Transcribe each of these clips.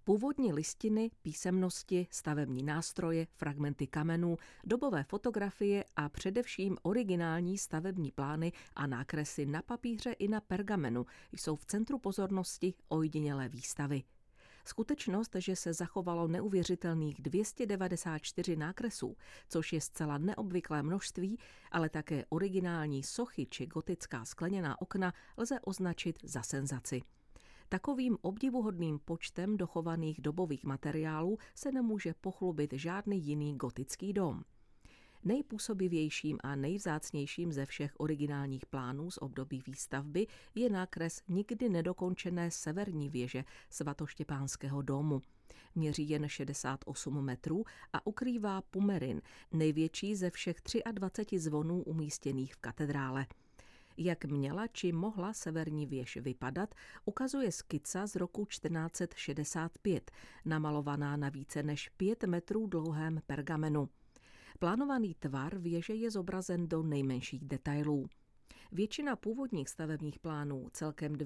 Původní listiny, písemnosti, stavební nástroje, fragmenty kamenů, dobové fotografie a především originální stavební plány a nákresy na papíře i na pergamenu jsou v centru pozornosti ojedinělé výstavy. Skutečnost, že se zachovalo neuvěřitelných 294 nákresů, což je zcela neobvyklé množství, ale také originální sochy či gotická skleněná okna lze označit za senzaci. Takovým obdivuhodným počtem dochovaných dobových materiálů se nemůže pochlubit žádný jiný gotický dom. Nejpůsobivějším a nejvzácnějším ze všech originálních plánů z období výstavby je nákres nikdy nedokončené severní věže svatoštěpánského domu. Měří jen 68 metrů a ukrývá pumerin, největší ze všech 23 zvonů umístěných v katedrále. Jak měla či mohla severní věž vypadat, ukazuje skica z roku 1465, namalovaná na více než 5 metrů dlouhém pergamenu. Plánovaný tvar věže je zobrazen do nejmenších detailů. Většina původních stavebních plánů, celkem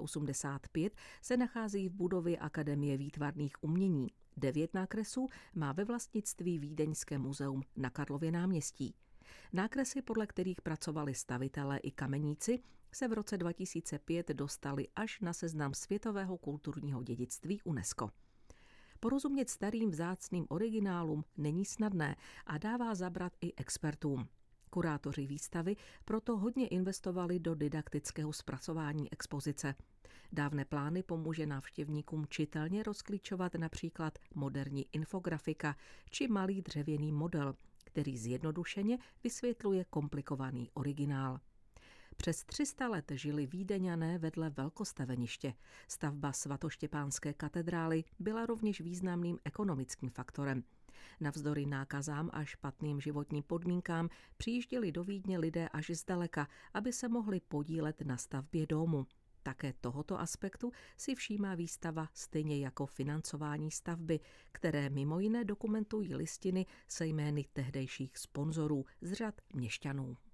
285, se nachází v budově Akademie výtvarných umění. 9 nákresů má ve vlastnictví Vídeňské muzeum na Karlově náměstí. Nákresy, podle kterých pracovali stavitelé i kameníci, se v roce 2005 dostaly až na seznam světového kulturního dědictví UNESCO. Porozumět starým vzácným originálům není snadné a dává zabrat i expertům. Kurátoři výstavy proto hodně investovali do didaktického zpracování expozice. Dávné plány pomůže návštěvníkům čitelně rozklíčovat například moderní infografika či malý dřevěný model, který zjednodušeně vysvětluje komplikovaný originál. Přes 300 let žili Vídeňané vedle velkostaveniště. Stavba svatoštěpánské katedrály byla rovněž významným ekonomickým faktorem. Navzdory nákazám a špatným životním podmínkám přijížděli do Vídně lidé až zdaleka, aby se mohli podílet na stavbě domu. Také tohoto aspektu si všímá výstava stejně jako financování stavby, které mimo jiné dokumentují listiny se jmény tehdejších sponzorů z řad měšťanů.